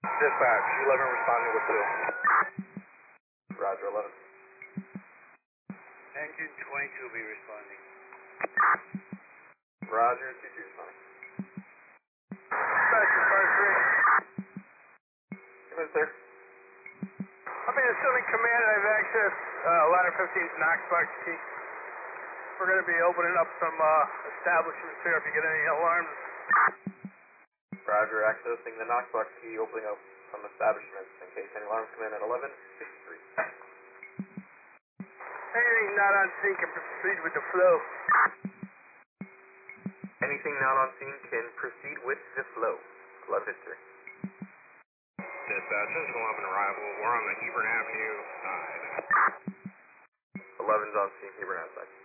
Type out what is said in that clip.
Dispatch, 11 responding with 2. Roger, 11. Engine 22 will be responding. Roger, 2-2 responding. Dispatch, fire 3. Come in, sir. I'm in the Southern Command and I've accessed ladder 15's Knoxbox key. We're going to be opening up some establishments here if you get any alarms. Roger, accessing the Knoxbox key, opening up some establishments in case any alarms come in at 11:53. Anything not on scene can proceed with the flow. Anything not on scene can proceed with the flow. 11:53. Dispatch, engine 11 arrival. We're on the Hebron Avenue side. 11's on scene, Hebron outside.